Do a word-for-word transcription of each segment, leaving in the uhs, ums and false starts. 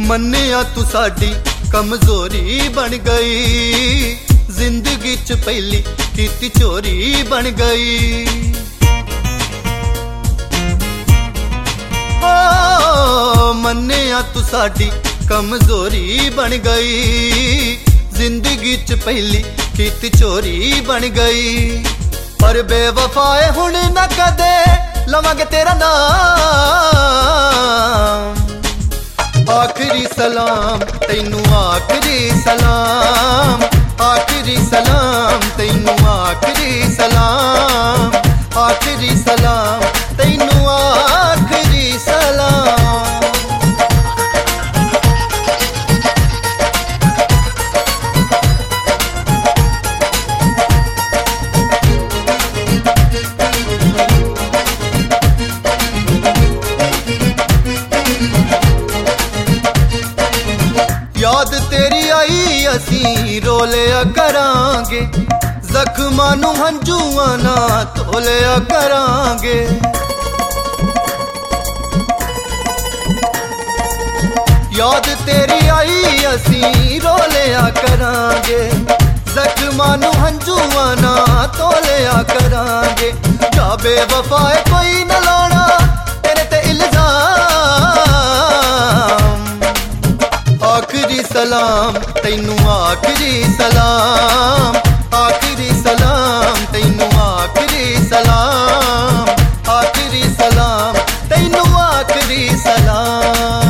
मन्निया तू साडी कमजोरी बन गई, जिंदगी च पहली कीती चोरी बन गई। ओ मन्निया तू साडी कमजोरी बन गई, जिंदगी च पहली कीती चोरी बन गई। पर बेवफाए हुण न कदे लवांगे तेरा नाम, आखिरी सलाम तैनू आखिरी सलाम, आखिरी सलाम तैनू आखिरी सलाम, आखिरी सलाम तैनू आखिरी सलाम। याद तेरी आई असी रोलिया करांगे, जख्मां नू हंजूआं ना तोलिया करांगे। याद तेरी आई असी रोलिया करांगे, जख्मां नू हंजूआं ना तोलिया करांगे। जा बेवफाए कोई न लाना तेरे ते इल्जाम, आखिरी सलाम तैनू आखिरी सलाम, आखिरी सलाम तैनू आखिरी सलाम, आखिरी सलाम तैनू आखिरी सलाम।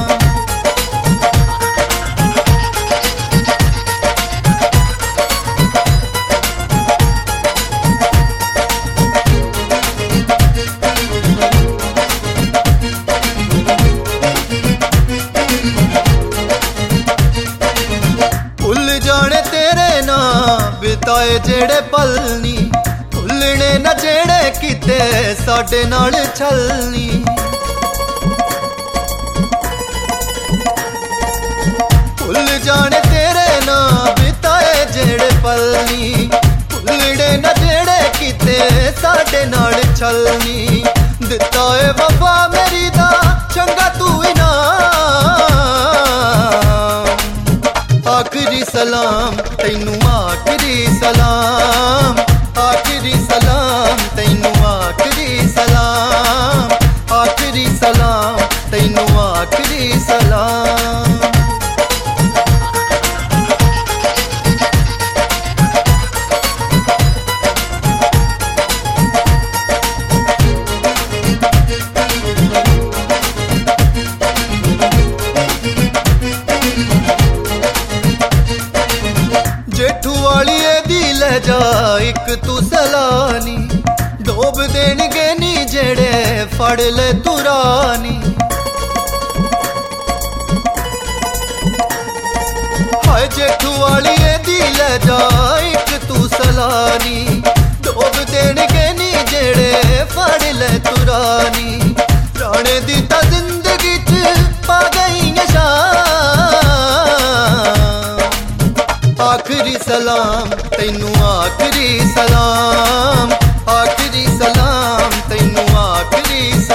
बिताए जेड़े पल नी भुलने न जेड़े किते साडे नाल छलनी। भुल जाने तेरे ना बिताए जेड़े पल नी, भुलने न जेड़े किते साडे नाल छलनी। दिता है वफा मेरी दा चंगा तू इनाम, आखिरी सलाम तैनू आखिरी सलाम, आखिरी सलाम तैनू आखिरी सलाम, आखिरी सलाम तैनू आखिरी सलाम। जेठू वाली दी लहजा एक तू सलानी, डोब देणगे नी जेड़े फड़ ले तुरानी। हाय जेठू वाली दी लहजा एक तू सलानी, डोब देणगे नी जेड़े फड़ ले तुरानी। राणे दी ता जिंदगी च पा गई शाम, आखिरी सलाम तैनू आखिरी सलाम, आखिरी सलाम तैनू आखिरी